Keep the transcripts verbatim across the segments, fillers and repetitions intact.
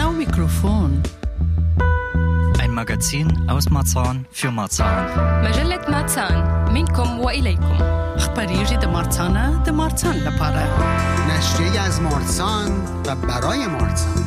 Marzahn Mikrofon. Ein Magazin aus Marzahn für Marzahn. مجلة مارسان منكم وإليكم. أخباري جديدة مارسانا ده مارسان لپاره. نشریه از مارسان و برای مارسان.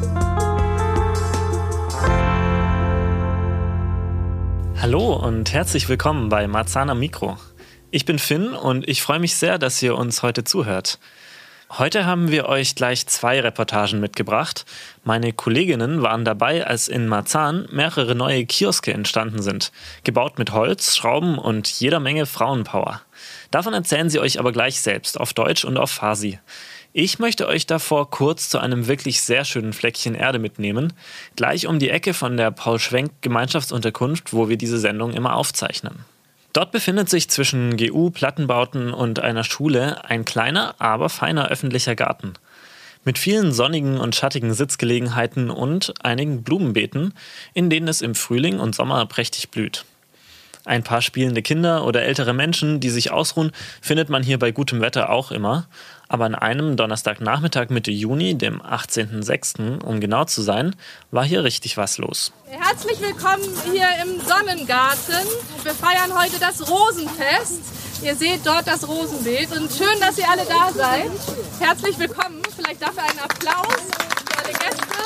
Hallo und herzlich willkommen bei Marzahn am Mikro. Ich bin Finn und ich freue mich sehr, dass ihr uns heute zuhört. Heute haben wir euch gleich zwei Reportagen mitgebracht. Meine Kolleginnen waren dabei, als in Marzahn mehrere neue Kioske entstanden sind. Gebaut mit Holz, Schrauben und jeder Menge Frauenpower. Davon erzählen sie euch aber gleich selbst, auf Deutsch und auf Farsi. Ich möchte euch davor kurz zu einem wirklich sehr schönen Fleckchen Erde mitnehmen. Gleich um die Ecke von der Paul-Schwenk-Gemeinschaftsunterkunft, wo wir diese Sendung immer aufzeichnen. Dort befindet sich zwischen G U, Plattenbauten und einer Schule ein kleiner, aber feiner öffentlicher Garten. Mit vielen sonnigen und schattigen Sitzgelegenheiten und einigen Blumenbeeten, in denen es im Frühling und Sommer prächtig blüht. Ein paar spielende Kinder oder ältere Menschen, die sich ausruhen, findet man hier bei gutem Wetter auch immer. Aber an einem Donnerstagnachmittag Mitte Juni, dem achtzehnten sechsten, um genau zu sein, war hier richtig was los. Herzlich willkommen hier im Sonnengarten. Wir feiern heute das Rosenfest. Ihr seht dort das Rosenbeet und schön, dass ihr alle da seid. Herzlich willkommen. Vielleicht dafür einen Applaus für alle Gäste.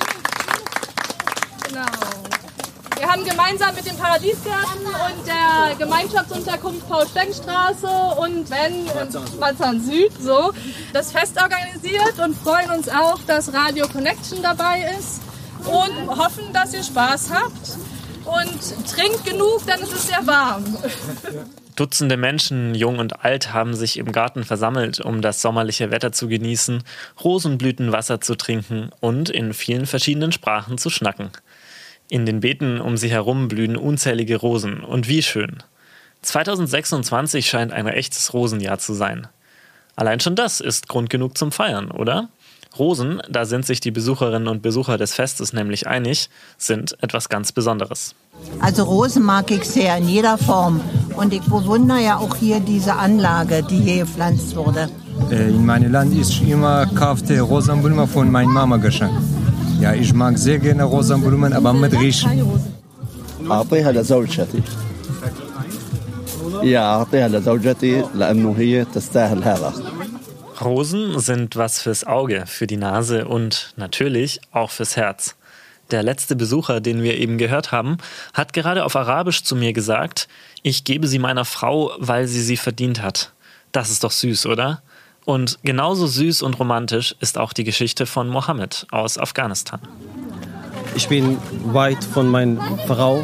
Genau. Wir haben gemeinsam mit dem Paradiesgarten und der Gemeinschaftsunterkunft Paul-Schwenk-Straße und Wenn und Marzahn Süd so das Fest organisiert und freuen uns auch, dass Radio Connection dabei ist und hoffen, dass ihr Spaß habt und trinkt genug, dann ist es sehr warm. Dutzende Menschen, jung und alt, haben sich im Garten versammelt, um das sommerliche Wetter zu genießen, Rosenblütenwasser zu trinken und in vielen verschiedenen Sprachen zu schnacken. In den Beeten um sie herum blühen unzählige Rosen. Und wie schön. zweitausendsechsundzwanzig scheint ein echtes Rosenjahr zu sein. Allein schon das ist Grund genug zum Feiern, oder? Rosen, da sind sich die Besucherinnen und Besucher des Festes nämlich einig, sind etwas ganz Besonderes. Also Rosen mag ich sehr in jeder Form. Und ich bewundere ja auch hier diese Anlage, die hier gepflanzt wurde. In meinem Land ist immer kaufte Rosenblumen von meiner Mama geschenkt. Ja, ich mag sehr gerne Rosenblumen, aber mit Riechen. أعطيها لزوجتي. Ja, أعطيها لزوجتي لأنه هي تستاهل هذا. Rosen sind was fürs Auge, für die Nase und natürlich auch fürs Herz. Der letzte Besucher, den wir eben gehört haben, hat gerade auf Arabisch zu mir gesagt, ich gebe sie meiner Frau, weil sie sie verdient hat. Das ist doch süß, oder? Und genauso süß und romantisch ist auch die Geschichte von Mohammed aus Afghanistan. Ich bin weit von meiner Frau,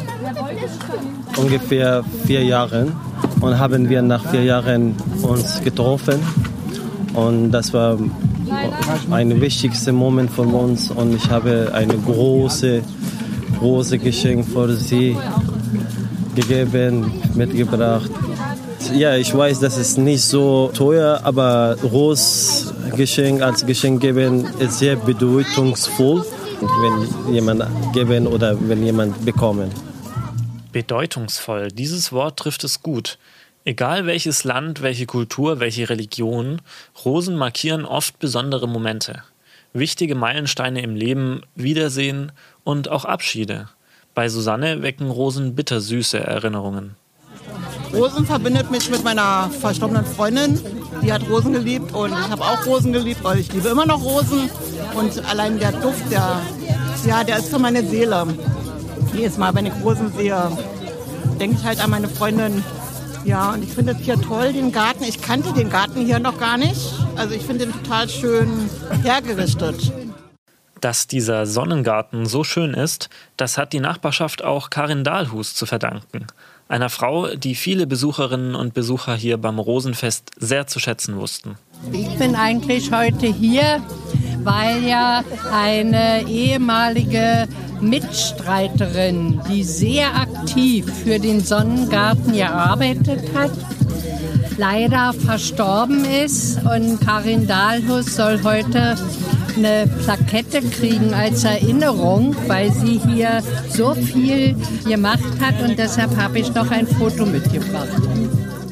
ungefähr vier Jahre. Und haben wir nach vier Jahren uns getroffen. Und das war ein wichtigster Moment von uns. Und ich habe eine große, große Geschenk für sie gegeben, mitgebracht. Ja, ich weiß, das ist nicht so teuer, aber Rosgeschenk als Geschenk geben ist sehr bedeutungsvoll, wenn jemand geben oder wenn jemand bekommen. Bedeutungsvoll, dieses Wort trifft es gut. Egal welches Land, welche Kultur, welche Religion, Rosen markieren oft besondere Momente. Wichtige Meilensteine im Leben, Wiedersehen und auch Abschiede. Bei Susanne wecken Rosen bittersüße Erinnerungen. Rosen verbindet mich mit meiner verstorbenen Freundin. Die hat Rosen geliebt und ich habe auch Rosen geliebt, weil ich liebe immer noch Rosen. Und allein der Duft, der, ja, der ist für meine Seele. Jedes Mal, wenn ich Rosen sehe, denke ich halt an meine Freundin. Ja, und ich finde es hier toll, den Garten. Ich kannte den Garten hier noch gar nicht. Also ich finde ihn total schön hergerichtet. Dass dieser Sonnengarten so schön ist, das hat die Nachbarschaft auch Karin Dahlhus zu verdanken. Einer Frau, die viele Besucherinnen und Besucher hier beim Rosenfest sehr zu schätzen wussten. Ich bin eigentlich heute hier, weil ja eine ehemalige Mitstreiterin, die sehr aktiv für den Sonnengarten gearbeitet hat, leider verstorben ist. Und Karin Dahlhus soll heute eine Plakette kriegen als Erinnerung, weil sie hier so viel gemacht hat und deshalb habe ich noch ein Foto mitgebracht.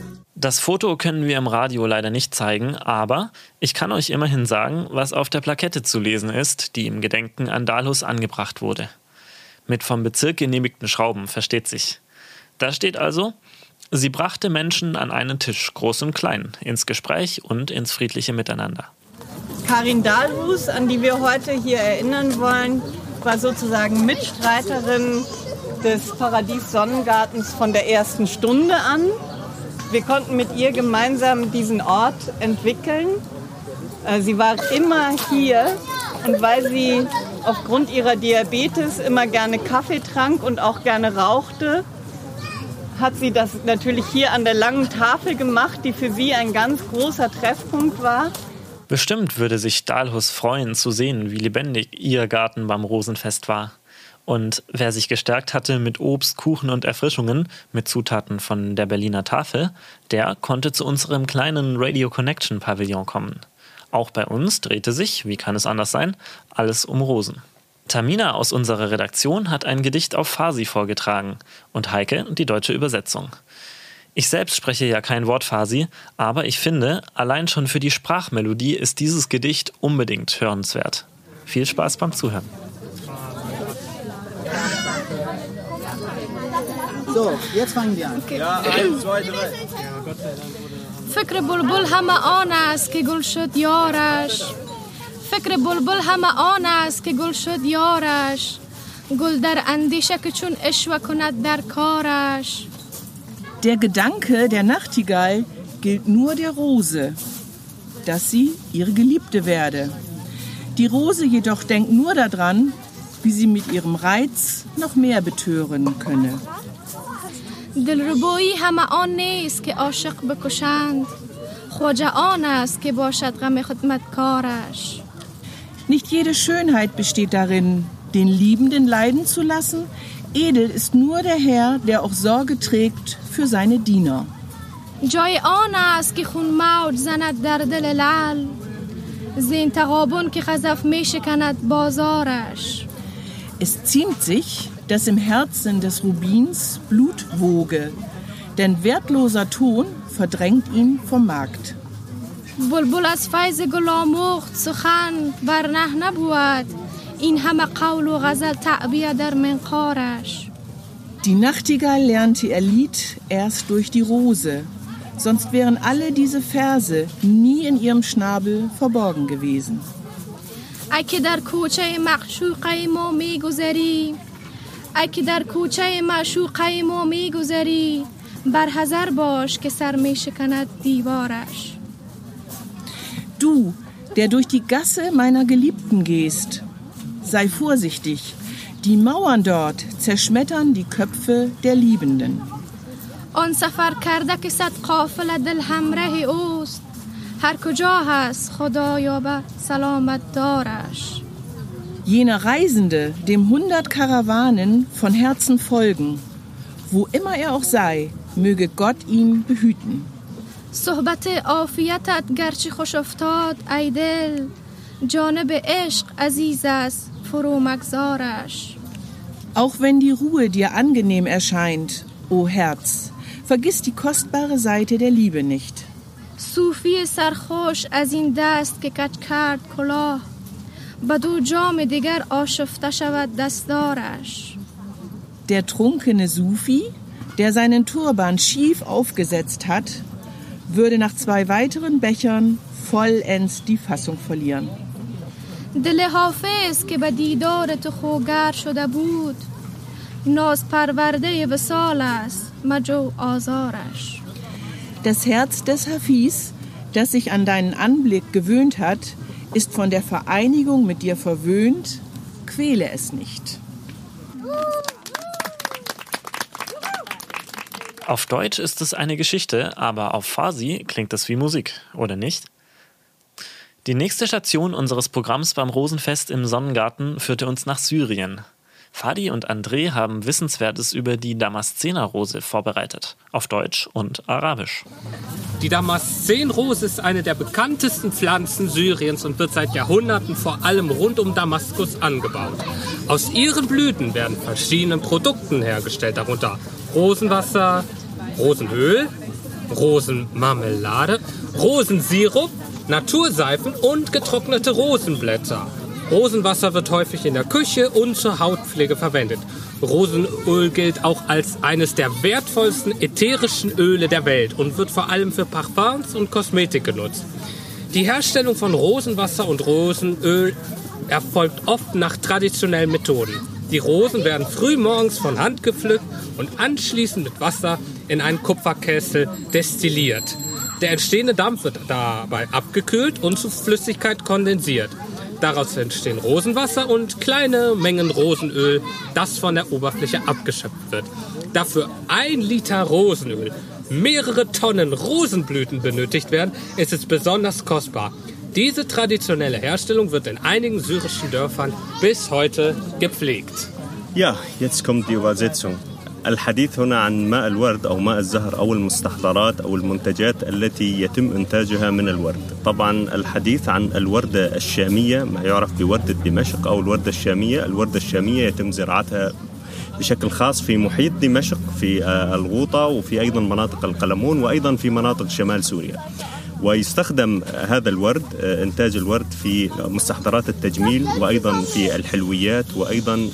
Das Foto können wir im Radio leider nicht zeigen, aber ich kann euch immerhin sagen, was auf der Plakette zu lesen ist, die im Gedenken an Dahlhus angebracht wurde. Mit vom Bezirk genehmigten Schrauben, versteht sich. Da steht also: Sie brachte Menschen an einen Tisch, groß und klein, ins Gespräch und ins friedliche Miteinander. Karin Dahlhus, an die wir heute hier erinnern wollen, war sozusagen Mitstreiterin des Paradies-Sonnengartens von der ersten Stunde an. Wir konnten mit ihr gemeinsam diesen Ort entwickeln. Sie war immer hier, und weil sie aufgrund ihrer Diabetes immer gerne Kaffee trank und auch gerne rauchte, hat sie das natürlich hier an der langen Tafel gemacht, die für sie ein ganz großer Treffpunkt war. Bestimmt würde sich Dahlhus freuen zu sehen, wie lebendig ihr Garten beim Rosenfest war. Und wer sich gestärkt hatte mit Obst, Kuchen und Erfrischungen, mit Zutaten von der Berliner Tafel, der konnte zu unserem kleinen Radio Connection Pavillon kommen. Auch bei uns drehte sich, wie kann es anders sein, alles um Rosen. Tamina aus unserer Redaktion hat ein Gedicht auf Farsi vorgetragen und Heike die deutsche Übersetzung. Ich selbst spreche ja kein Wort Farsi, aber ich finde, allein schon für die Sprachmelodie ist dieses Gedicht unbedingt hörenswert. Viel Spaß beim Zuhören. So, jetzt fangen wir an. Okay. Ja, eins, zwei, drei. فکر بلبل همه آن است که گل شد یارش فکر بلبل همه آن است که گل شد یارش گل در اندیشه که چون اشوه کند در کارش. Der Gedanke der Nachtigall gilt nur der Rose, dass sie ihre Geliebte werde. Die Rose jedoch denkt nur daran, wie sie mit ihrem Reiz noch mehr betören könne. دلربایی همه آن نیست که عاشق بکشند خواجه آن است که باشد غم خدمتکارش. Nicht jede Schönheit besteht darin, den Liebenden leiden zu lassen. Edel ist nur der Herr, der auch Sorge trägt für seine Diener. جای آن است که خون موج زند در دل لعل زین تغابن که خزف می شکند بازارش. Es ziemt sich, dass im Herzen des Rubins Blut woge, denn wertloser Ton verdrängt ihn vom Markt. بلبل از فیض گل آموخت سخن ورنه نبود این همه قول و غزل تعبیه در منقارش. Die Nachtigall lernte ihr Lied erst durch die Rose, sonst wären alle diese Verse nie in ihrem Schnabel verborgen gewesen. ای که در کوچه معشوقه ما میگذری ای که در کوچه معشوقه ما میگذری برحذر باش که سر میشکند دیوارش. Du, der durch die Gasse meiner Geliebten gehst, sei vorsichtig, die Mauern dort zerschmettern die Köpfe der Liebenden. آن سفر کرده که صد قافله دل همراه اوست هر کجا هست خدایا به سلامت دارش. Jener Reisende, dem hundert Karawanen von Herzen folgen, wo immer er auch sei, möge Gott ihn behüten. صحبت عافیتت گرچه خوش افتاد ای دل جانب عشق عزیز است فرو مگذارش. Auch wenn die Ruhe dir angenehm erscheint, o Herz, vergiss die kostbare Seite der Liebe nicht. صوفی سرخوش از این دست که کج کرد کلاه به دو جام دیگر آشفته شود دستارش. Der trunkene Sufi, der seinen Turban schief aufgesetzt hat, würde nach zwei weiteren Bechern vollends die Fassung verlieren. دل حافظ که به دیدار تو خوگر شده بود ناز پرورده وصال است مجو آزارش. Das Herz des Hafiz, das sich an deinen Anblick gewöhnt hat, ist von der Vereinigung mit dir verwöhnt, quäle es nicht. Auf Deutsch ist es eine Geschichte, aber auf Farsi klingt es wie Musik, oder nicht? Die nächste Station unseres Programms beim Rosenfest im Sonnengarten führte uns nach Syrien. Fadi und André haben Wissenswertes über die Damaszenerrose vorbereitet, auf Deutsch und Arabisch. Die Damaszenrose ist eine der bekanntesten Pflanzen Syriens und wird seit Jahrhunderten vor allem rund um Damaskus angebaut. Aus ihren Blüten werden verschiedene Produkte hergestellt, darunter Rosenwasser, Rosenöl, Rosenmarmelade, Rosensirup, Naturseifen und getrocknete Rosenblätter. Rosenwasser wird häufig in der Küche und zur Hautpflege verwendet. Rosenöl gilt auch als eines der wertvollsten ätherischen Öle der Welt und wird vor allem für Parfums und Kosmetik genutzt. Die Herstellung von Rosenwasser und Rosenöl erfolgt oft nach traditionellen Methoden. Die Rosen werden früh morgens von Hand gepflückt und anschließend mit Wasser in einen Kupferkessel destilliert. Der entstehende Dampf wird dabei abgekühlt und zu Flüssigkeit kondensiert. Daraus entstehen Rosenwasser und kleine Mengen Rosenöl, das von der Oberfläche abgeschöpft wird. Dafür ein Liter Rosenöl, mehrere Tonnen Rosenblüten benötigt werden, ist es besonders kostbar. Diese traditionelle Herstellung wird in einigen syrischen Dörfern bis heute gepflegt. Ja, jetzt kommt die Übersetzung. الحديث هنا عن ماء الورد أو ماء الزهر أو المستحضرات أو المنتجات التي يتم إنتاجها من الورد. طبعا الحديث عن الوردة الشامية ما يعرف بوردة دمشق أو الوردة الشامية. الوردة الشامية يتم زراعتها بشكل خاص في محيط دمشق في الغوطة وفي أيضا مناطق القلمون وأيضا في مناطق شمال سوريا. ويستخدم هذا الورد إنتاج الورد في مستحضرات التجميل وأيضا في الحلويات وأيضا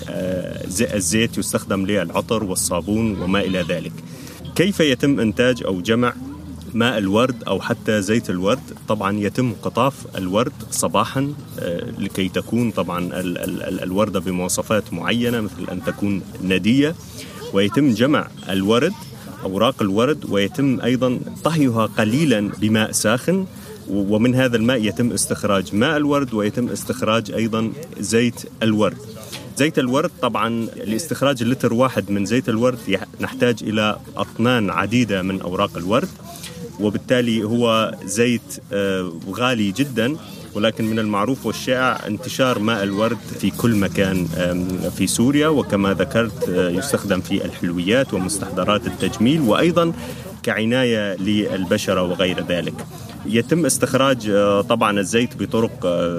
الزيت يستخدم للعطر والصابون وما إلى ذلك. كيف يتم إنتاج أو جمع ماء الورد أو حتى زيت الورد؟ طبعا يتم قطاف الورد صباحا لكي تكون طبعا الوردة بمواصفات معينة مثل أن تكون ندية، ويتم جمع الورد أوراق الورد ويتم أيضا طهيها قليلا بماء ساخن، ومن هذا الماء يتم استخراج ماء الورد ويتم استخراج أيضا زيت الورد. زيت الورد طبعا لاستخراج لتر واحد من زيت الورد نحتاج إلى أطنان عديدة من أوراق الورد، وبالتالي هو زيت غالي جدا، ولكن من المعروف والشائع انتشار ماء الورد في كل مكان في سوريا، وكما ذكرت يستخدم في الحلويات ومستحضرات التجميل وأيضا كعناية للبشرة وغير ذلك. يتم استخراج طبعا الزيت بطرق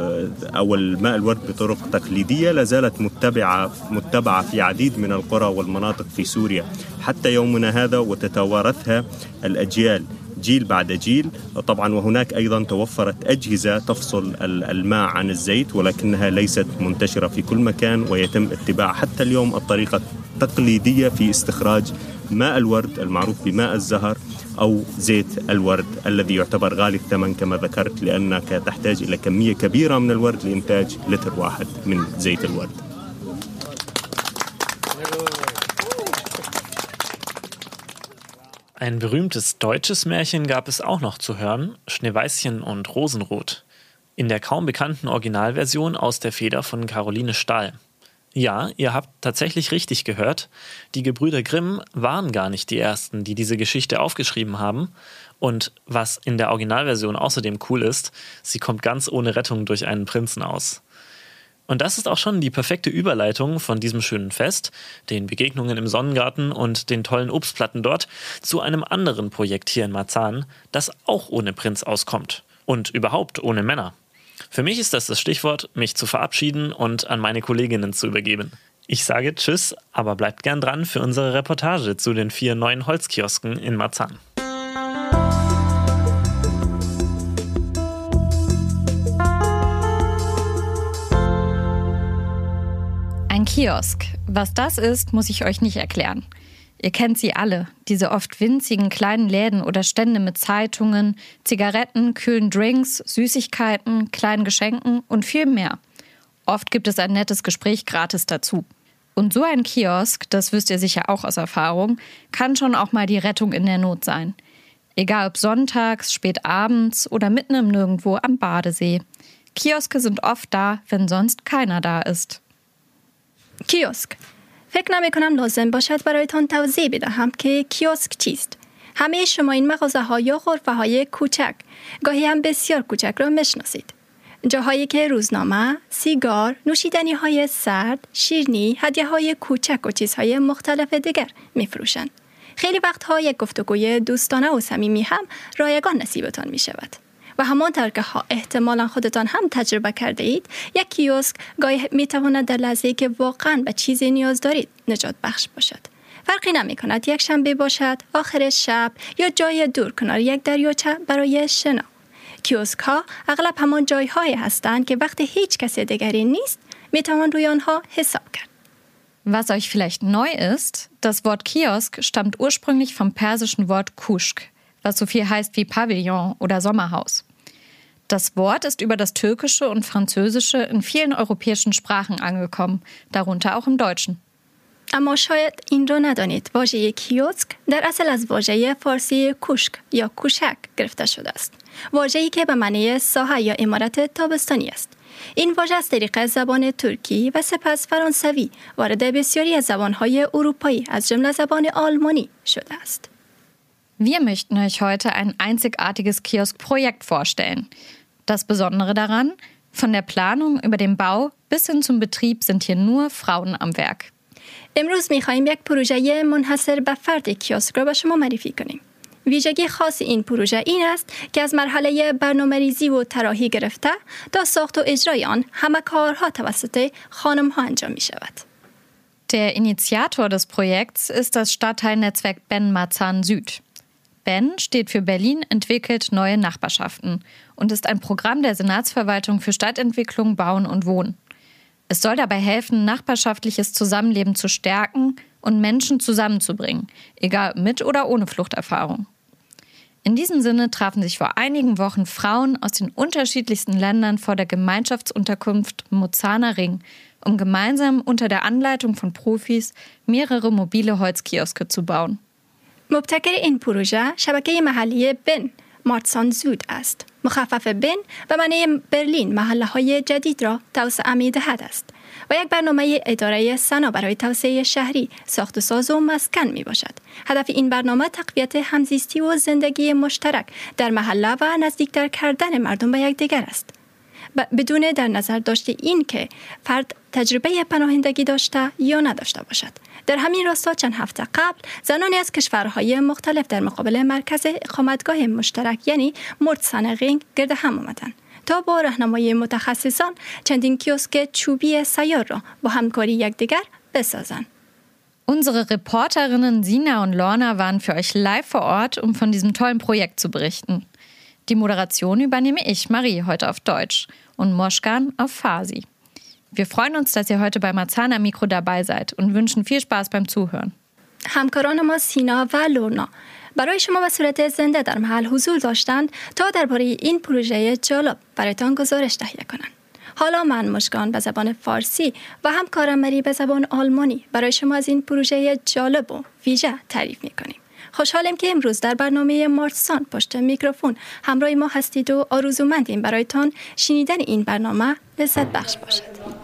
أو الماء الورد بطرق تقليدية لا زالت متبعة متبعة في عديد من القرى والمناطق في سوريا حتى يومنا هذا، وتتوارثها الأجيال جيل بعد جيل. طبعا وهناك أيضا توفرت أجهزة تفصل الماء عن الزيت، ولكنها ليست منتشرة في كل مكان، ويتم اتباع حتى اليوم الطريقة التقليدية في استخراج ماء الورد المعروف بماء الزهر أو زيت الورد الذي يعتبر غالي الثمن كما ذكرت، لأنك تحتاج إلى كمية كبيرة من الورد لإنتاج لتر واحد من زيت الورد. Ein berühmtes deutsches Märchen gab es auch noch zu hören, Schneeweißchen und Rosenrot, in der kaum bekannten Originalversion aus der Feder von Caroline Stahl. Ja, ihr habt tatsächlich richtig gehört, die Gebrüder Grimm waren gar nicht die Ersten, die diese Geschichte aufgeschrieben haben. Und was in der Originalversion außerdem cool ist, sie kommt ganz ohne Rettung durch einen Prinzen aus. Und das ist auch schon die perfekte Überleitung von diesem schönen Fest, den Begegnungen im Sonnengarten und den tollen Obstplatten dort, zu einem anderen Projekt hier in Marzahn, das auch ohne Prinz auskommt. Und überhaupt ohne Männer. Für mich ist das das Stichwort, mich zu verabschieden und an meine Kolleginnen zu übergeben. Ich sage Tschüss, aber bleibt gern dran für unsere Reportage zu den vier neuen Holzkiosken in Marzahn. Ein Kiosk. Was das ist, muss ich euch nicht erklären. Ihr kennt sie alle, diese oft winzigen kleinen Läden oder Stände mit Zeitungen, Zigaretten, kühlen Drinks, Süßigkeiten, kleinen Geschenken und viel mehr. Oft gibt es ein nettes Gespräch gratis dazu. Und so ein Kiosk, das wisst ihr sicher auch aus Erfahrung, kann schon auch mal die Rettung in der Not sein. Egal ob sonntags, spät abends oder mitten im Nirgendwo am Badesee. Kioske sind oft da, wenn sonst keiner da ist. کیوسک. فکر نمی کنم لازم باشد برایتان توضیح بدهم که کیوسک چیست. همه شما این مغازه ها یا غرفه های کوچک، گاهی هم بسیار کوچک را میشناسید. جاهایی که روزنامه، سیگار، نوشیدنی های سرد، شیرینی، هدیه های کوچک و چیزهای مختلف دیگر می فروشند. خیلی وقتها یک گفتگوی دوستانه و صمیمی هم رایگان نصیبتان می شود. و همانطور که احتمالا خودتان هم تجربه کرده اید، یک کیوسک گاهی می تواند در لحظه‌ای که واقعا به چیزی نیاز دارید نجات بخش باشد. فرقی نمی کند یک شنبه باشد، آخر شب یا جای دور کنار یک دریاچه برای شنا. کیوسک ها اغلب همان جای هایی هستند که وقتی هیچ کسی دیگری نیست می توان روی آنها حساب کرد. Was euch vielleicht neu ist, das Wort Kiosk stammt ursprünglich vom persischen Wort Kuschk, was so viel heißt wie Pavillon oder Sommerhaus. Das Wort ist über das Türkische und Französische in vielen europäischen Sprachen angekommen, darunter auch im Deutschen. اما شاید این را ندانید. واژه کیوسک در اصل از واژه فارسی کوشک یا کوشک گرفته شده است. واژه‌ای که به معنی ساحه یا عمارت تابستانی است. این واژه از طریق زبان ترکی و سپس فرانسوی وارد بسیاری از زبان‌های اروپایی از جمله زبان آلمانی شده است. Wir möchten euch heute ein einzigartiges Kiosk-Projekt vorstellen. Das Besondere daran, von der Planung über den Bau bis hin zum Betrieb sind hier nur Frauen am Werk. امروز می‌خوایم یک پروژه منحصر به فرد کیوسک را به شما معرفی کنیم. ویژگی خاص این پروژه این است که از مرحله برنامه‌ریزی و طراحی گرفته تا ساخت و اجرای آن همه کارها توسط خانم‌ها انجام می‌شود. Der Initiator des Projekts ist das Stadtteilnetzwerk Ben-Marzahn Süd. Ben steht für Berlin entwickelt neue Nachbarschaften und ist ein Programm der Senatsverwaltung für Stadtentwicklung, Bauen und Wohnen. Es soll dabei helfen, nachbarschaftliches Zusammenleben zu stärken und Menschen zusammenzubringen, egal mit oder ohne Fluchterfahrung. In diesem Sinne trafen sich vor einigen Wochen Frauen aus den unterschiedlichsten Ländern vor der Gemeinschaftsunterkunft Marzahner Ring, um gemeinsam unter der Anleitung von Profis mehrere mobile Holzkioske zu bauen. مبتکر این پروژه شبکه محلی بن مارتسان زود است. مخفف بن به معنی برلین محله های جدید را توسعه می دهد است و یک برنامه اداره سنا برای توسعه شهری ساخت و ساز و مسکن می باشد. هدف این برنامه تقویت همزیستی و زندگی مشترک در محله و نزدیکتر کردن مردم به یکدیگر است. بدون در نظر داشته این که فرد تجربه پناهندگی داشته یا نداشته باشد. در همین راستا چند هفته قبل زنانی از کشورهای مختلف در مقابل مرکز اقامتگاه مشترک یعنی مارتسان رینگ گرد هم آمدند تا با راهنمایی متخصصان چندین کیوسک چوبی سیار را با همکاری یکدیگر بسازند. Unsere Reporterinnen Sina und Lorna waren für euch live vor Ort, um von diesem tollen Projekt zu berichten. Die Moderation übernehme ich, Marie, heute auf Deutsch und Moschkan auf Farsi. Wir freuen uns, dass ihr heute bei Marzahn am Mikro dabei seid und wünschen viel Spaß beim Zuhören. همکاران ما سینا و لورنا برای شما به صورت زنده در محل حضور داشتند تا درباره این پروژه جالب برایتان گزارش تهیه کنند. حالا من مشکان به زبان فارسی و همکارم مری به زبان آلمانی برای شما از این پروژه جالب و ویژه تعریف می‌کنیم. خوشحالم که امروز در برنامه مارتسان پشت میکروفون همراه ما هستید و آرزومندیم برایتان شنیدن این برنامه لذت بخش باشد.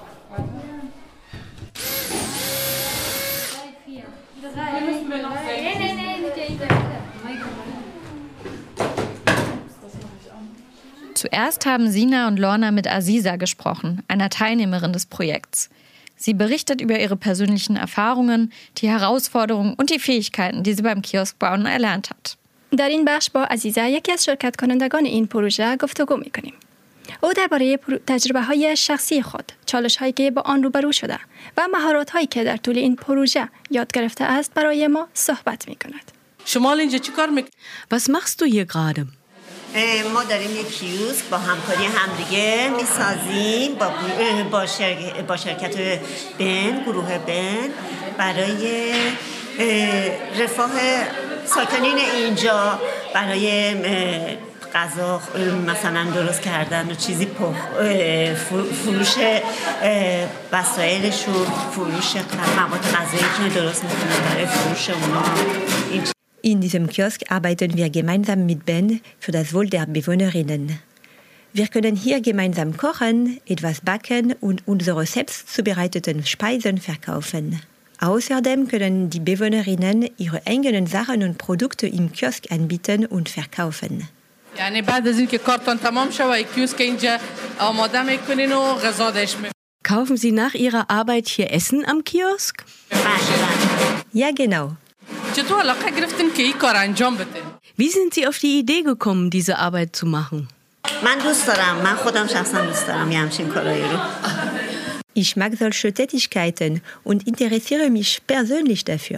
Zuerst haben Sina und Lorna mit Aziza gesprochen, einer Teilnehmerin des Projekts. Sie berichtet über ihre persönlichen Erfahrungen, die Herausforderungen und die Fähigkeiten, die sie beim Kioskbauen erlernt hat. در این بخش با عزیزا یکی از شرکت کنندگان این پروژه گفتگو می‌کنیم. او درباره تجربه‌های شخصی خود، چالش‌هایی که با آن روبرو شده و مهارت‌هایی که در طول این پروژه یاد گرفته است برای ما صحبت می‌کند. شما اینجا چیکار می‌کنید؟ Was machst du hier gerade? ما داریم یک کیوسک با همکاری همدیگه میسازیم با با, شرک با شرکت بن گروه بن برای رفاه ساکنین اینجا برای غذا مثلا درست کردن و چیزی فروش وسایلشون فروش مواد غذایی که درست میکنن برای فروش اونا. In diesem Kiosk arbeiten wir gemeinsam mit Ben für das Wohl der Bewohnerinnen. Wir können hier gemeinsam kochen, etwas backen und unsere selbst zubereiteten Speisen verkaufen. Außerdem können die Bewohnerinnen ihre eigenen Sachen und Produkte im Kiosk anbieten und verkaufen. یعنی بعد از اینکه کارتون تمام شود کیوسک اینجا آماده میکنین و غذا دش میکنین. Kaufen Sie nach Ihrer Arbeit hier Essen am Kiosk? Ja, genau. چطور علاقه گرفتین که این کار انجام بدین؟ Wie sind Sie auf die Idee gekommen, diese Arbeit zu machen? من دوست دارم، من خودم شخصا دوست دارم یه همچین کارایی رو. Ich mag solche Tätigkeiten und interessiere mich persönlich dafür.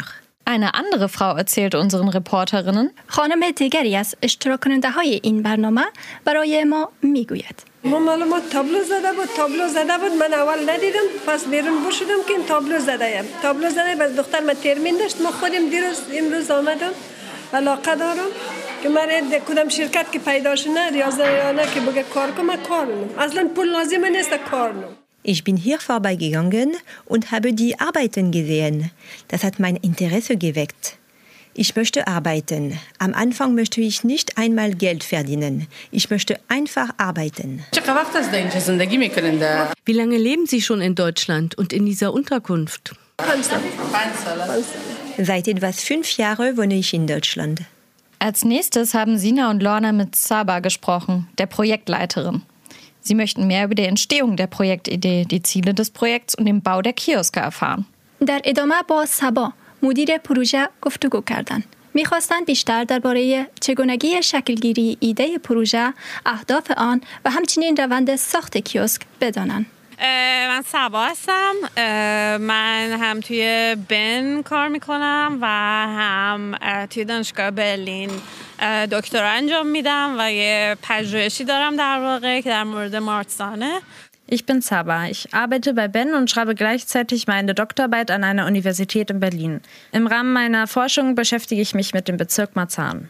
Eine andere Frau erzählte unseren Reporterinnen: خانم دیگری از اشتراک کننده های این برنامه برای ما میگوید. ما معلومات تابلو زده بود تابلو زده بود من اول ندیدم پس بیرون بر شدم که این تابلو زده ام تابلو زده بس دختر من ترمین داشت ما خودم دیروز امروز آمدم علاقه دارم که من کدام شرکت که پیدا شده ریاضیانه که بگه کار کنم کار کنم اصلا پول لازم نیست کار کنم. Ich bin hier vorbeigegangen und habe die Arbeiten gesehen. Das hat mein Interesse geweckt. Ich möchte arbeiten. Am Anfang möchte ich nicht einmal Geld verdienen. Ich möchte einfach arbeiten. Wie lange leben Sie schon in Deutschland und in dieser Unterkunft? Seit etwas fünf Jahren wohne ich in Deutschland. Als nächstes haben Sina und Lorna mit Saba gesprochen, der Projektleiterin. Sie möchten mehr über die Entstehung der Projektidee, die Ziele des Projekts und den Bau der Kioske erfahren. در ادامه با سبا مدیر پروژه گفتگو کردند. می‌خواستند بیشتر درباره چگونگی شکلگیری ایده پروژه، اهداف آن و همچنین روند ساخت کیوسک بدانند. من سبا هستم. من هم توی بن کار میکنم و هم توی دانشگاه برلین دکترا انجام میدم و یه پژوهشی دارم در واقع که در مورد مارتسانه. Ich bin Saba. Ich arbeite bei Ben und schreibe gleichzeitig meine Doktorarbeit an einer Universität in Berlin. Im Rahmen meiner Forschung beschäftige ich mich mit dem Bezirk Marzahn.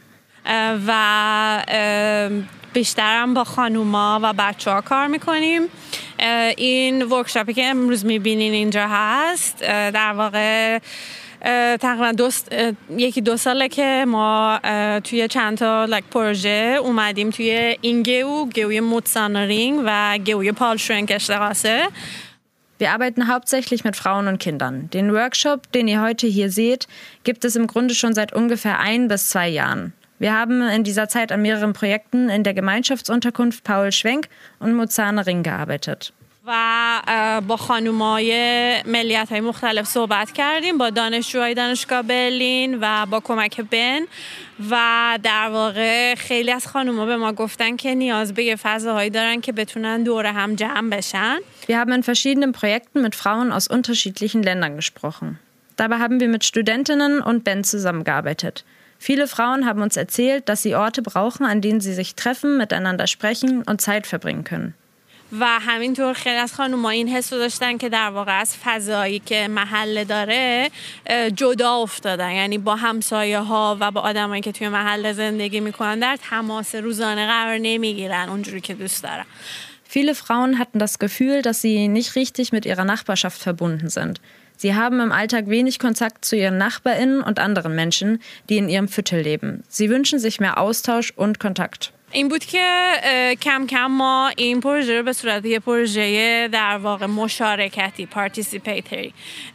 و بیشترم با خانوما و بچه ها کار میکنیم. این ورکشاپی که امروز میبینین اینجا هست در واقع تقریبا دو یکی دو ساله که ما توی چند تا لک پروژه اومدیم توی این گیو گیوی موتسانرینگ و گیوی پالشرنکشتراsse. Wir arbeiten hauptsächlich mit Frauen und Kindern. Den Workshop, den ihr heute hier seht, gibt es im Grunde schon seit ungefähr ein bis zwei Jahren. Wir haben in dieser Zeit an mehreren Projekten in der Gemeinschaftsunterkunft Paul Schwenk und Mozane-Ring gearbeitet. و با خانومای ملیت‌های مختلف صحبت کردیم، با دانشجوهای دانشگاه برلین و با کمک بن و در واقع خیلی از خانوما به ما گفتن که نیاز به فضاهایی دارن که بتونن دور هم جمع بشن. Wir haben in verschiedenen Projekten mit Frauen aus unterschiedlichen Ländern gesprochen. Dabei haben wir mit Studentinnen und Ben zusammengearbeitet. Viele Frauen haben uns erzählt, dass sie Orte brauchen, an denen sie sich treffen, miteinander sprechen und Zeit verbringen können. و همینطور خیلی از خانوما این حس رو داشتن که در واقع از فضایی که محله داره جدا افتادن، یعنی با همسایه ها و با آدمایی که توی محله زندگی میکنن در تماس روزانه قرار نمیگیرن اونجوری که دوست دارن. Viele Frauen hatten das Gefühl, dass sie nicht richtig mit ihrer Nachbarschaft verbunden sind. Sie haben im Alltag wenig Kontakt zu ihren NachbarInnen und anderen Menschen, die in ihrem Viertel leben. Sie wünschen sich mehr Austausch und Kontakt. این بود که کم کم ما این پروژه رو به صورت یه پروژه در واقع مشارکتی پارتیسیپیتری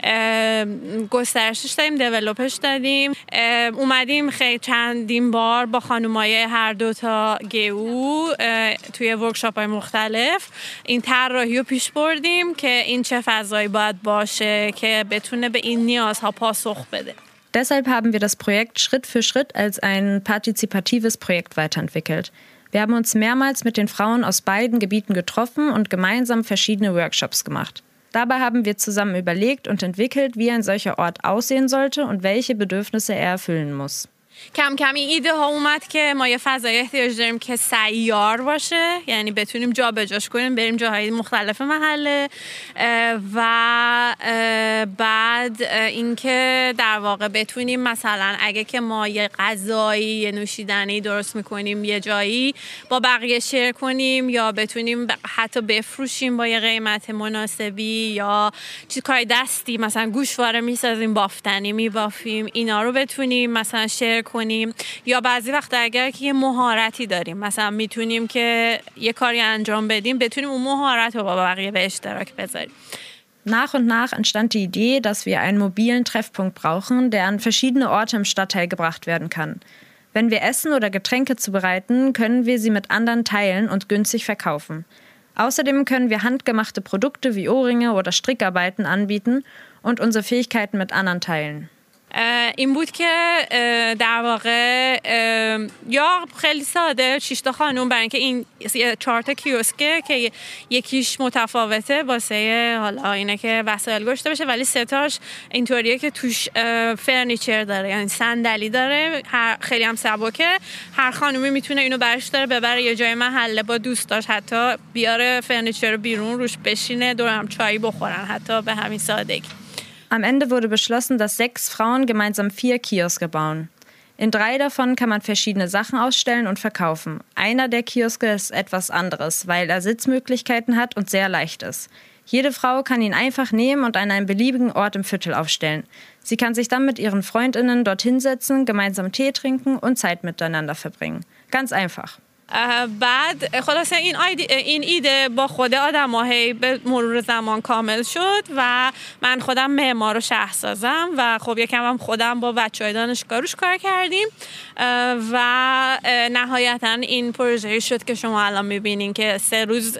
گسترشش دادیم، دیولوپش دادیم. اومدیم خیلی چندین بار با خانومای هر دو تا گیو توی ورکشاپ های مختلف این طراحی رو پیش بردیم که این چه فضایی باید باشه که بتونه به این نیازها پاسخ بده. Deshalb haben wir das Projekt Schritt für Schritt als ein partizipatives Projekt weiterentwickelt. Wir haben uns mehrmals mit den Frauen aus beiden Gebieten getroffen und gemeinsam verschiedene Workshops gemacht. Dabei haben wir zusammen überlegt und entwickelt, wie ein solcher Ort aussehen sollte und welche Bedürfnisse er erfüllen muss. کم کم این ایده ها اومد که ما یه فضای احتیاج داریم که سیار باشه، یعنی بتونیم جا به جاش کنیم، بریم جاهای مختلف محله و بعد اینکه در واقع بتونیم مثلا اگه که ما یه غذایی یه نوشیدنی درست میکنیم یه جایی با بقیه شیر کنیم یا بتونیم حتی بفروشیم با یه قیمت مناسبی یا چیز کار دستی مثلا گوشواره میسازیم بافتنی میبافیم اینا رو بتونیم مثلا شیر کنیم یا بعضی وقتا اگر که یه مهارتی داریم مثلا میتونیم که یه کاری انجام بدیم بتونیم اون مهارت رو با بقیه به اشتراک بذاریم. Nach und nach entstand die Idee, dass wir einen mobilen Treffpunkt brauchen, der an verschiedene Orte im Stadtteil gebracht werden kann. Wenn wir Essen oder Getränke zubereiten, können wir sie mit anderen teilen und günstig verkaufen. Außerdem können wir handgemachte Produkte wie Ohrringe oder Strickarbeiten anbieten und unsere Fähigkeiten mit anderen teilen. این بود که در واقع یا خیلی ساده شش تا خانم، برای اینکه این چهار تا کیوسکه که یکیش متفاوته واسه حالا اینه که وسایل گذاشته بشه، ولی سه تاش اینطوریه که توش فرنیچر داره، یعنی صندلی داره، هر خیلی هم سبکه. هر خانومی میتونه اینو برش داره ببره یه جای محله با دوستاش، حتی بیاره فرنیچر رو بیرون روش بشینه دور هم چای بخورن، حتی به همین سادگی. Am Ende wurde beschlossen, dass sechs Frauen gemeinsam vier Kioske bauen. In drei davon kann man verschiedene Sachen ausstellen und verkaufen. Einer der Kioske ist etwas anderes, weil er Sitzmöglichkeiten hat und sehr leicht ist. Jede Frau kann ihn einfach nehmen und an einem beliebigen Ort im Viertel aufstellen. Sie kann sich dann mit ihren FreundInnen dorthin setzen, gemeinsam Tee trinken und Zeit miteinander verbringen. Ganz einfach. بعد خلاصه این این ایده با خود آدم‌ها به مرور زمان کامل شد و من خودم معمار و شهرسازم و خب یکم هم خودم با بچه‌های دانشگاه روش کار کردیم و نهایتاً این پروژه شد که شما الان می‌بینین که سه روز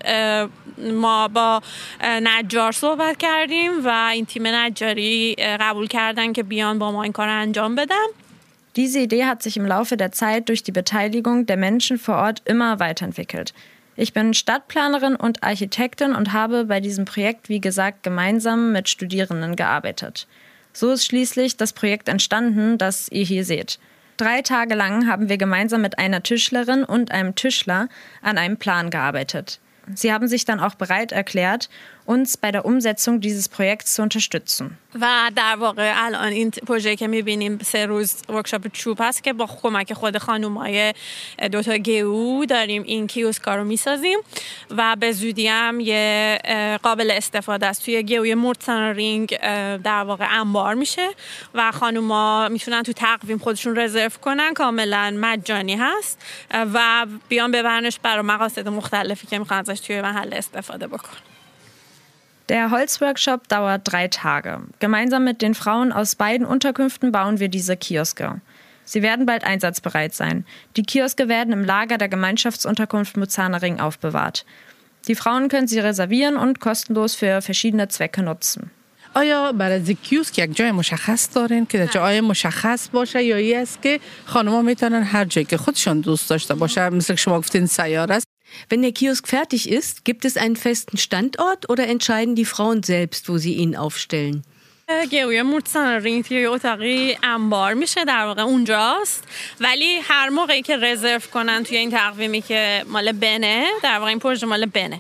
ما با نجار صحبت کردیم و این تیم نجاری قبول کردن که بیان با ما این کار انجام بدم. Diese Idee hat sich im Laufe der Zeit durch die Beteiligung der Menschen vor Ort immer weiterentwickelt. Ich bin Stadtplanerin und Architektin und habe bei diesem Projekt, wie gesagt, gemeinsam mit Studierenden gearbeitet. So ist schließlich das Projekt entstanden, das ihr hier seht. Drei Tage lang haben wir gemeinsam mit einer Tischlerin und einem Tischler an einem Plan gearbeitet. Sie haben sich dann auch bereit erklärt, uns bei der Umsetzung dieses Projekts zu unterstützen. و در واقع الان این پروژه که می‌بینیم سه روز ورکشاپ چوب هست که با کمک خود خانم‌های دو تا گیو داریم این کیوسکا رو می‌سازیم و به زودی هم یه قابل استفاده است توی گیوی مورتسن رینگ در واقع انبار میشه و خانم‌ها میتونن تو تقویم خودشون رزرو کنن، کاملا مجانی هست و بیان ببرنش برای مقاصد مختلفی که می‌خوان ازش توی محله استفاده بکنن. Der Holzworkshop dauert drei Tage. Gemeinsam mit den Frauen aus beiden Unterkünften bauen wir diese Kioske. Sie werden bald einsatzbereit sein. Die Kioske werden im Lager der Gemeinschaftsunterkunft Muzana Ring aufbewahrt. Die Frauen können sie reservieren und kostenlos für verschiedene Zwecke nutzen. آیا برای کیوسک یک جای مشخص دارین که جای مشخص باشه یا ای است که خانم‌ها میتونن هر جایی که خودشون دوست داشته باشه، مثل که شما گفتین سیاره است؟ Wenn der Kiosk fertig ist, gibt es einen festen Standort oder entscheiden die Frauen selbst, wo sie ihn aufstellen? گیوی مورتسن رینگ توی اتاقی انبار میشه، در واقع اونجاست، ولی هر موقعی که رزرو کنن توی این تقویمی که مال بنه، در واقع این پروژه مال بنه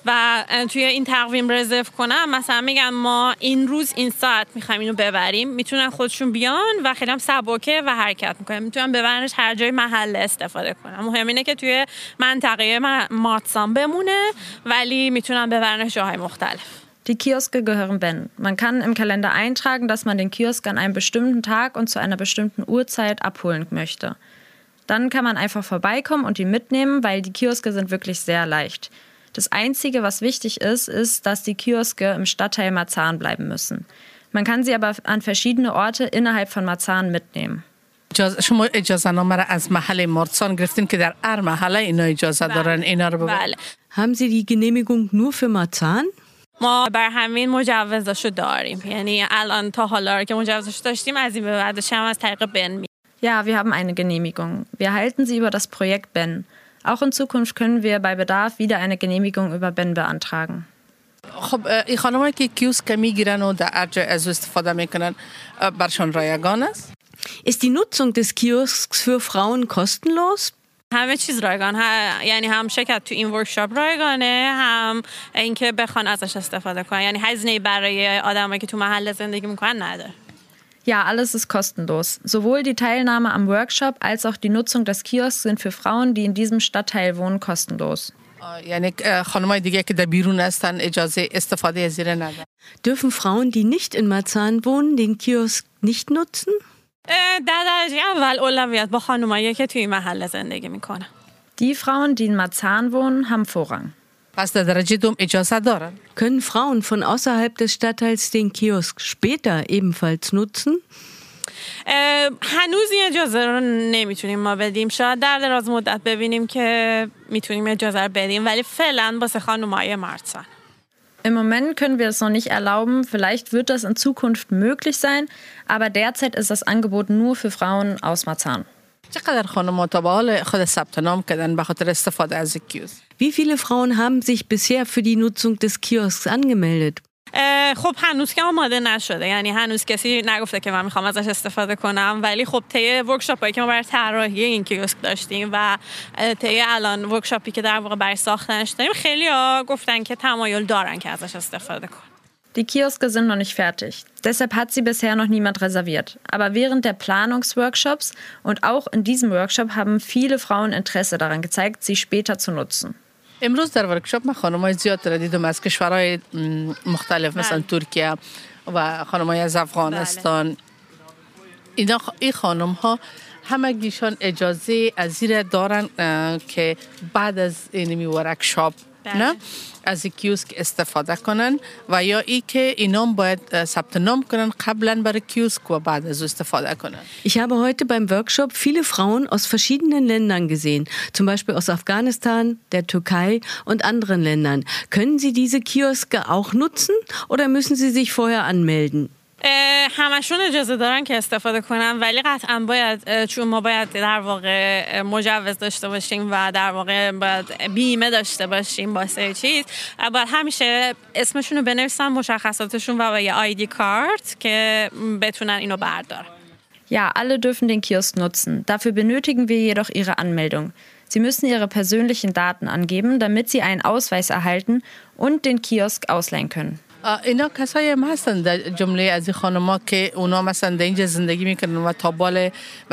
و توی این تقویم رزرو کنن، مثلا میگن ما این روز این ساعت میخوایم اینو ببریم، میتونن خودشون بیان و خیلی هم سبکه و حرکت میکنن، میتونن ببرنش هر جای محله استفاده کنن. مهم اینه که توی منطقه ماتسان بمونه ولی میتونن ببرنش جاهای مختلف. Die Kioske gehören Ben. Man kann im Kalender eintragen, dass man den Kiosk an einem bestimmten Tag und zu einer bestimmten Uhrzeit abholen möchte. Dann kann man einfach vorbeikommen und ihn mitnehmen, weil die Kioske sind wirklich sehr leicht. Das Einzige, was wichtig ist, ist, dass die Kioske im Stadtteil Marzahn bleiben müssen. Man kann sie aber an verschiedene Orte innerhalb von Marzahn mitnehmen. شما اجازه نامه را از محل مارسان گرفتین که در هر محله اینا اجازه دارن اینا رو ببرن؟ Haben Sie die Genehmigung nur für Marzahn? ما بر همین مجوزاشو داریم، یعنی الان تا حالا که مجوزاشو داشتیم از این به بعدش هم از طریق بن می. Ja, wir haben eine Genehmigung. Wir erhalten sie über das Projekt Ben. Auch in Zukunft können wir bei Bedarf wieder eine Genehmigung über Ben beantragen. خب این خانم‌هایی که کیوسک میگیرن و در هر جای از استفاده میکنن برشون رایگان است؟ Ist die Nutzung des Kiosks für Frauen kostenlos? همه چیز رایگان ها، یعنی هم شرکت تو این ورکشاپ رایگانه، هم اینکه بخوان ازش استفاده کنن، یعنی هزینه‌ای برای آدمایی که تو محله زندگی میکنن نداره. Ja, alles ist kostenlos. Sowohl die Teilnahme am Workshop als auch die Nutzung des Kiosks sind für Frauen, die in diesem Stadtteil wohnen, kostenlos. یعنی خانم‌های دیگه که در بیرون هستن اجازه استفاده از این ندارن. Dürfen Frauen, die nicht in Marzahn wohnen, den Kiosk nicht nutzen? در درجه اول اولویت با خانمایی که توی محله زندگی میکنن. Die Frauen, die in Marzahn wohnen, haben Vorrang. پس در درجه دوم اجازه دارن. Können Frauen von außerhalb des Stadtteils den Kiosk später ebenfalls nutzen? هنوز این اجازه رو نمیتونیم ما بدیم، شاید در دراز مدت ببینیم که میتونیم اجازه رو بدیم، ولی فعلا واسه خانمای مارسان. Im Moment können wir es noch nicht erlauben. Vielleicht wird das in Zukunft möglich sein, aber derzeit ist das Angebot nur für Frauen aus Marzahn. چقدر خانم‌ها تا به حال خود ثبت نام کردن به خاطر استفاده از کیوسک؟ Wie viele Frauen haben sich bisher für die Nutzung des Kiosks angemeldet? خب هنوز که آماده نشده، یعنی هنوز کسی نگفته که من میخوام ازش استفاده کنم، ولی خب طی ورکشاپایی که ما برای طراحی این کیوسک داشتیم و طی الان ورکشاپی که در واقع برای ساختنش داریم، خیلی‌ها گفتن که تمایل دارن که ازش استفاده کنن. Die Kioske sind noch nicht fertig. Deshalb hat sie bisher noch niemand reserviert. Aber während der Planungsworkshops und auch in diesem Workshop haben viele Frauen Interesse daran gezeigt, sie später zu nutzen. امروز در ورکشاپ من خانم‌های زیاد را دیدم از کشورهای مختلف مثل ترکیه و خانم‌های از افغانستان. اینا این خانم‌ها همگیشان اجازه از زیر دارن که بعد از این ورکشاپ نه از کیوسک استفاده کنن و یا ای که اینا باید ثبت نام کنن قبلا برای کیوسک و بعد از استفاده کنن. Ich habe heute beim Workshop viele Frauen aus verschiedenen Ländern gesehen, zum Beispiel aus Afghanistan, der Türkei und anderen Ländern. Können Sie diese Kioske auch nutzen oder müssen Sie sich vorher anmelden? همشون اجازه دارن که استفاده کنن، ولی قطعا باید، چون ما باید در واقع مجوز داشته باشیم و در واقع باید بیمه داشته باشیم واسه چیز، باید همیشه اسمشون رو بنویسن، مشخصاتشون و یه آیدی کارت که بتونن اینو بردارن. Ja, alle dürfen den Kiosk nutzen. Dafür benötigen wir jedoch ihre Anmeldung. Sie müssen ihre persönlichen Daten angeben, damit sie einen Ausweis erhalten und den Kiosk ausleihen können. اینا کسایی هم هستن در جمله از این خانم‌ها که اونا مثلا در اینجا زندگی میکنن و تا بال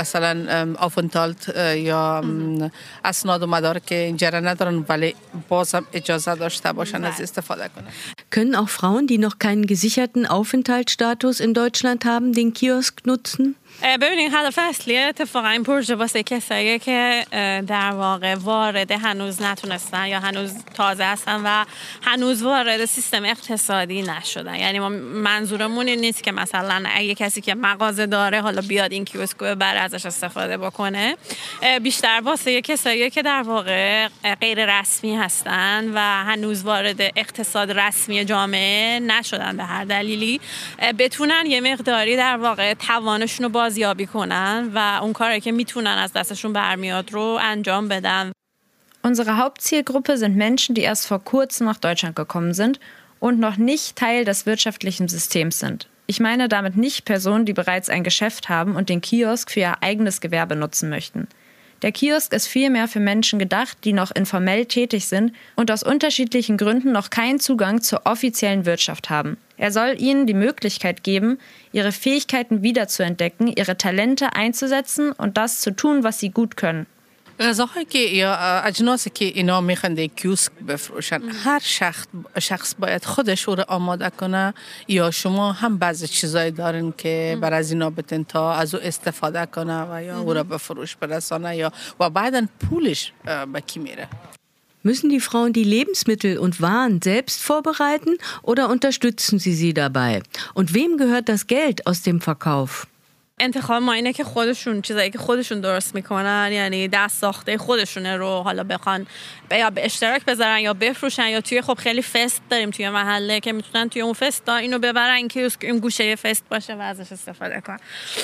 مثلا آفنتالت یا اسناد و مدارک اینجا را ندارن، ولی باز هم اجازه داشته باشن از استفاده کنن. Können auch Frauen, die noch keinen gesicherten Aufenthaltsstatus in Deutschland haben, den Kiosk nutzen? ببینید هدف اصلی اتفاقا این پروژه واسه کسایی که در واقع وارد هنوز نتونستن یا هنوز تازه هستن و هنوز وارد سیستم اقتصادی نشدن. یعنی ما منظورمون این نیست که مثلا اگه کسی که مغازه داره حالا بیاد این کیوسکو ببره ازش استفاده بکنه، بیشتر واسه کسایی که در واقع غیر رسمی هستن و هنوز وارد اقتصاد رسمی جامعه نشدن به هر دلیلی، بتونن یه مقداری در واقع توانشون رو بازیابی کنن و اون کاری که میتونن از دستشون برمیاد رو انجام بدن. Unsere Hauptzielgruppe sind Menschen, die erst vor kurzem nach Deutschland gekommen sind und noch nicht Teil des wirtschaftlichen Systems sind. Ich meine damit nicht Personen, die bereits ein Geschäft haben und den Kiosk für ihr eigenes Gewerbe nutzen möchten. Der Kiosk ist vielmehr für Menschen gedacht, die noch informell tätig sind und aus unterschiedlichen Gründen noch keinen Zugang zur offiziellen Wirtschaft haben. Er soll ihnen die Möglichkeit geben, ihre Fähigkeiten wiederzuentdecken, ihre Talente einzusetzen und das zu tun, was sie gut können. غذاهایی که یا اجناسی که اینا میخوان در کیوسک بفروشن، هر شخص شخص باید خودش رو آماده کنه یا شما هم بعضی چیزایی دارین که بر از اینا بتن تا از او استفاده کنه و یا او را به فروش برسانه یا و بعداً پولش به کی میره؟ Müssen die Frauen die Lebensmittel und Waren selbst vorbereiten oder unterstützen Sie sie dabei? Und wem gehört das Geld aus dem Verkauf? انتخاب ما اینه که خودشون چیزایی که خودشون درست میکنن، یعنی دست ساخته خودشونه رو حالا بخوان یا به اشتراک بذارن یا بفروشن یا توی خب خیلی فست داریم توی محله که میتونن توی اون فستا اینو ببرن که این گوشه فست باشه و ازش استفاده کنن.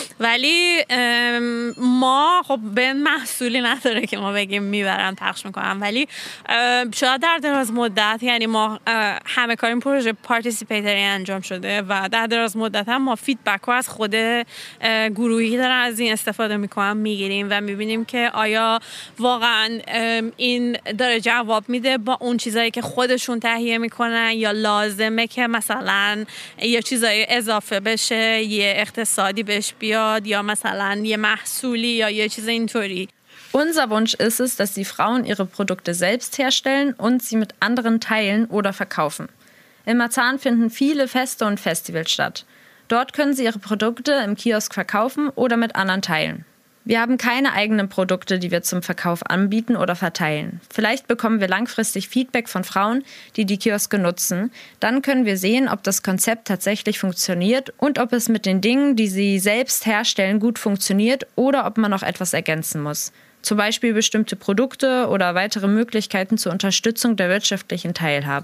ولی ما خب به محصولی نداره که ما بگیم میبرن پخش میکنن، ولی شاید در دراز مدت، یعنی ما همه کار این پروژه پارتیسیپیتری انجام شده و در دراز مدت هم ما فیدبک رو از خود گروهی دارن از این استفاده میکنن میگیریم و میبینیم که آیا واقعا این داره جواب میده با اون چیزایی که خودشون تهیه میکنن یا لازمه که مثلا یه چیزایی اضافه بشه، یه اقتصادی بهش بیاد یا مثلا یه محصولی یا یه چیز اینطوری. Unser Wunsch ist es, dass die Frauen ihre Produkte selbst herstellen und sie mit anderen teilen oder verkaufen. In Marzahn finden viele Feste und Festivals statt. Dort können sie ihre Produkte im Kiosk verkaufen oder mit anderen teilen. Wir haben keine eigenen Produkte, die wir zum Verkauf anbieten oder verteilen. Vielleicht bekommen wir langfristig Feedback von Frauen, die die Kioske nutzen. Dann können wir sehen, ob das Konzept tatsächlich funktioniert und ob es mit den Dingen, die sie selbst herstellen, gut funktioniert oder ob man noch etwas ergänzen muss. Zum Beispiel bestimmte Produkte oder weitere Möglichkeiten zur Unterstützung der wirtschaftlichen Teilhabe.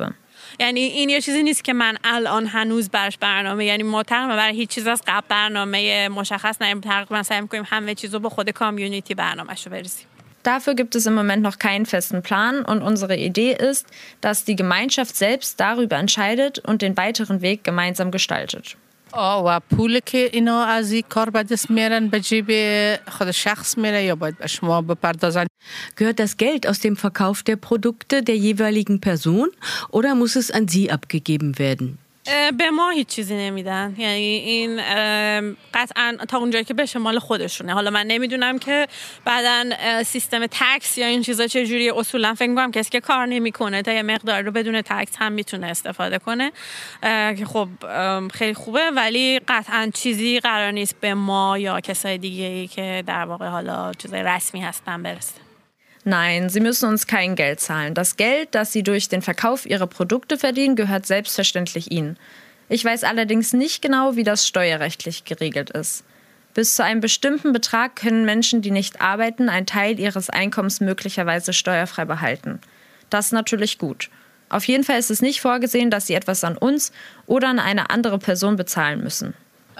یعنی این یه چیزی نیست که من الان هنوز برش برنامه، یعنی ما تقریبا برای هیچ چیز از قبل برنامه مشخص نداریم، تقریبا سعی می‌کنیم همه چیزو با خود کامیونیتی برنامه‌شو بریزیم. Dafür gibt es im Moment noch keinen festen Plan und unsere Idee ist, dass die Gemeinschaft selbst darüber entscheidet und den weiteren Weg gemeinsam gestaltet. آه و پولی که اینا از این کار به دست میارن به جیب خود شخص میره یا باید به شما بپردازن؟ Gehört das Geld aus dem Verkauf der Produkte der jeweiligen Person oder muss es an Sie abgegeben werden? به ما هیچ چیزی نمیدن، یعنی این قطعا تا اونجایی که بشه مال خودشونه. حالا من نمیدونم که بعدن سیستم تکس یا این چیزا چه جوریه. اصولا فکر می‌کنم کسی که کار نمیکنه تا یه مقدار رو بدون تکس هم میتونه استفاده کنه که خب خیلی خوبه، ولی قطعا چیزی قرار نیست به ما یا کسای دیگه‌ای که در واقع حالا چیزای رسمی هستن برسه. Nein, Sie müssen uns kein Geld zahlen. Das Geld, das Sie durch den Verkauf Ihrer Produkte verdienen, gehört selbstverständlich Ihnen. Ich weiß allerdings nicht genau, wie das steuerrechtlich geregelt ist. Bis zu einem bestimmten Betrag können Menschen, die nicht arbeiten, einen Teil ihres Einkommens möglicherweise steuerfrei behalten. Das ist natürlich gut. Auf jeden Fall ist es nicht vorgesehen, dass Sie etwas an uns oder an eine andere Person bezahlen müssen.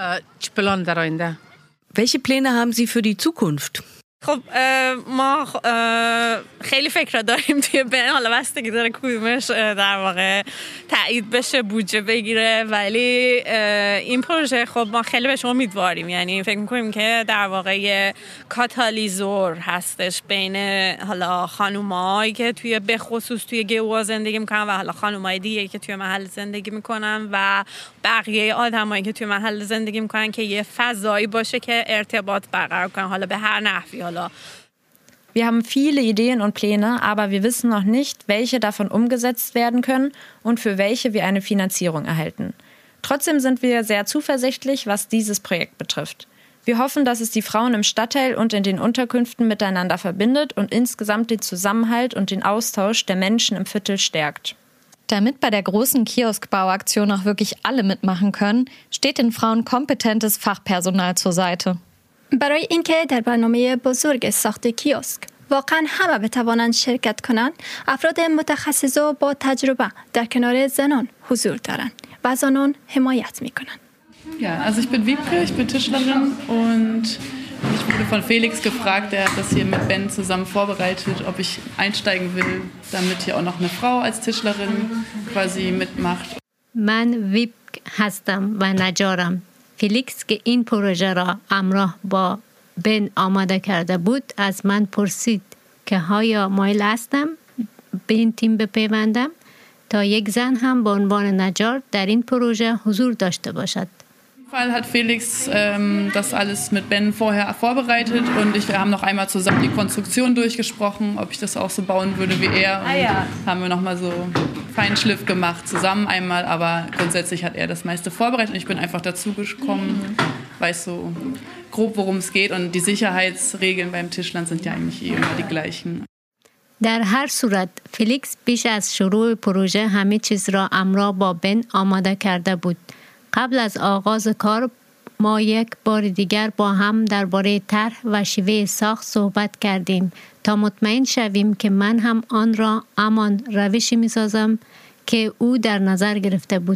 Äh, Welche Pläne haben Sie für die Zukunft? خب ما خیلی فکر داریم توی بین، حالا بستگی داره کدومش در واقع تایید بشه بودجه بگیره، ولی این پروژه خب ما خیلی بهش امیدواریم. یعنی فکر می‌کنیم که در واقع یه کاتالیزور هستش بین حالا خانومایی که توی به خصوص توی گوا زندگی میکنن و حالا خانومای دیگه که توی محل زندگی میکنن و بقیه آدمایی که توی محل زندگی میکنن که یه فضایی باشه که ارتباط برقرار کنن، حالا به هر نحوی. Wir haben viele Ideen und Pläne, aber wir wissen noch nicht, welche davon umgesetzt werden können und für welche wir eine Finanzierung erhalten. Trotzdem sind wir sehr zuversichtlich, was dieses Projekt betrifft. Wir hoffen, dass es die Frauen im Stadtteil und in den Unterkünften miteinander verbindet und insgesamt den Zusammenhalt und den Austausch der Menschen im Viertel stärkt. Damit bei der großen Kioskbauaktion auch wirklich alle mitmachen können, steht den Frauen kompetentes Fachpersonal zur Seite. برای اینکه در برنامه بزرگ ساخت کیوسک واقعا همه بتوانند شرکت کنند، افراد متخصص و با تجربه در کنار زنان حضور دارند و از آنان حمایت می‌کنند. Ja, also ich bin Wiebke, ich bin Tischlerin und ich wurde von Felix gefragt, der hat das hier mit Ben zusammen vorbereitet, ob ich einsteigen will, damit hier auch noch eine Frau als Tischlerin quasi mitmacht. من ویبک هستم و نجارم. فیلیکس که این پروژه را همراه با بن آماده کرده بود از من پرسید که آیا مایل هستم به این تیم بپیوندم تا یک زن هم به عنوان نجار در این پروژه حضور داشته باشد. Auf jeden Fall hat Felix ähm, das alles mit Ben vorher vorbereitet und ich, wir haben noch einmal zusammen die Konstruktion durchgesprochen, ob ich das auch so bauen würde wie er. Und ah, ja. haben wir nochmal so Feinschliff gemacht zusammen einmal, aber grundsätzlich hat er das meiste vorbereitet und ich bin einfach dazugekommen, mhm. weiß so grob, worum es geht und die Sicherheitsregeln beim Tischlern sind ja eigentlich eh immer die gleichen. در هر صورت فیلیکس پیش از شروع پروژه همه چیز را همراه با بن آماده کرده بود. قبل از آغاز کار ما یک بار دیگر با هم درباره طرح و شیوه ساخت صحبت کردیم تا مطمئن شویم که من هم آن را همان روشی می‌سازم که او در نظر گرفته بود.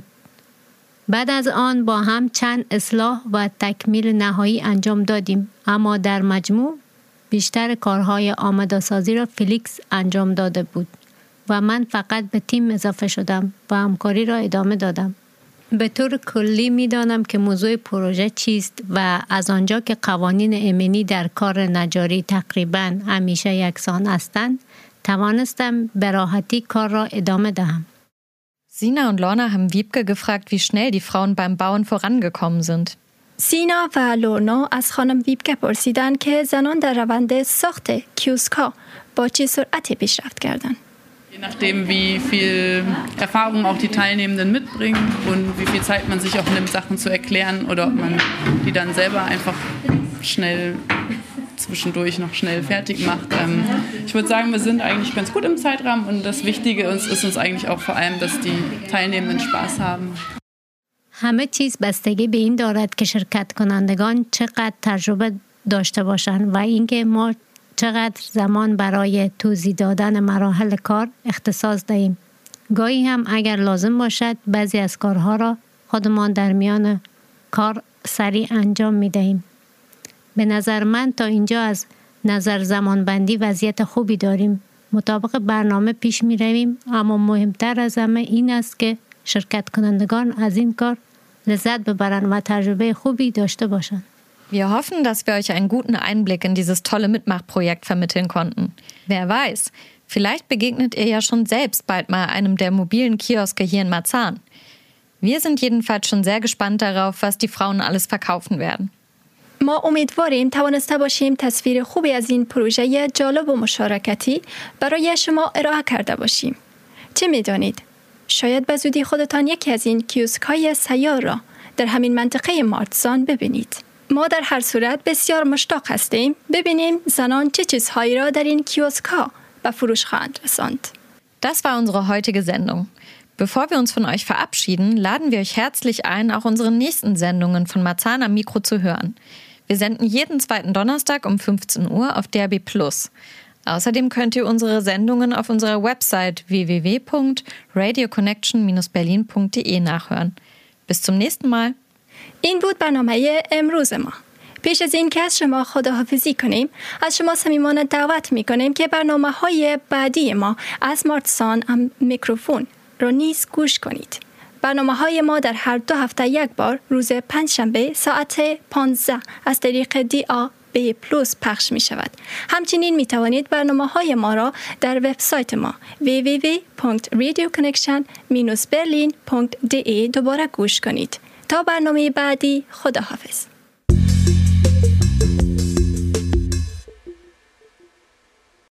بعد از آن با هم چند اصلاح و تکمیل نهایی انجام دادیم، اما در مجموع بیشتر کارهای آماده سازی را فیلیکس انجام داده بود و من فقط به تیم اضافه شدم و همکاری را ادامه دادم. به طور کلی می دانم که موضوع پروژه چیست و از آنجا که قوانین ایمنی در کار نجاری تقریباً همیشه یکسان هستند، توانستم به راحتی کار را ادامه دهم. Sina und Lorna haben Wiebke gefragt, wie schnell die Frauen beim Bauen vorangekommen sind. سینا و لورنا از خانم ویبکه پرسیدن که زنان در روند ساخت کیوسک‌ها با چه سرعتی پیشرفت کردند. Je nachdem, wie viel Erfahrung auch die Teilnehmenden mitbringen und wie viel Zeit man sich auch nimmt, Sachen zu erklären oder ob man die dann selber einfach schnell zwischendurch noch schnell fertig macht. Ähm, ich würde sagen, wir sind eigentlich ganz gut im Zeitrahmen und das Wichtige ist, ist uns eigentlich auch vor allem, dass die Teilnehmenden Spaß haben. همه چیز بستگی به این دارد که شرکت کنندگان چقدر تجربه داشته باشند و اینکه ما چقدر زمان برای توضیح دادن مراحل کار اختصاص دهیم. گاهی هم اگر لازم باشد بعضی از کارها را خودمان در میان کار سریع انجام می دهیم. به نظر من تا اینجا از نظر زمانبندی وضعیت خوبی داریم. مطابق برنامه پیش می رویم، اما مهمتر از همه این است که شرکت کنندگان از این کار لذت ببرند و تجربه خوبی داشته باشند. Wir hoffen, dass wir euch einen guten Einblick in dieses tolle Mitmachprojekt vermitteln konnten. Wer weiß, vielleicht begegnet ihr ja schon selbst bald mal einem der mobilen Kioske hier in Marzahn. Wir sind jedenfalls schon sehr gespannt darauf, was die Frauen alles verkaufen werden. ما امیدواریم توانسته باشیم تصویر خوبی از این پروژه جالب و مشارکتی برای شما ارائه کرده باشیم. چه می‌دانید؟ شاید به زودی خودتان یکی از این کیوسک‌های سیار را در همین منطقه مارتزان ببینید. ما در هر صورت بسیار مشتاق هستیم ببینیم زنان چه چیزهایی را در این کیوسک‌ها به فروش خواهند رساند. Das war unsere heutige Sendung. Bevor wir uns von euch verabschieden, laden wir euch herzlich ein, auch unsere nächsten Sendungen von Marzahn am Mikro zu hören. Wir senden jeden zweiten Donnerstag um fünfzehn Uhr auf D R B plus. Außerdem könnt ihr unsere Sendungen auf unserer Website w w w punkt radio connection dash berlin punkt d e nachhören. Bis zum nächsten Mal. این بود برنامه امروز ما. پیش از این که از شما خداحافظی کنیم، از شما صمیمانه دعوت می کنیم که برنامه های بعدی ما از مارتزان ام میکروفون رو نیز گوش کنید. برنامه های ما در هر دو هفته یک بار روز پنجشنبه ساعت پانزده از طریق دی آر بی پلس پخش می شود. همچنین می توانید برنامه های ما را در وبسایت ما w w w punkt radio connection dash berlin punkt d e دوباره گوش کنید. تا برنامه بعدی، خداحافظ.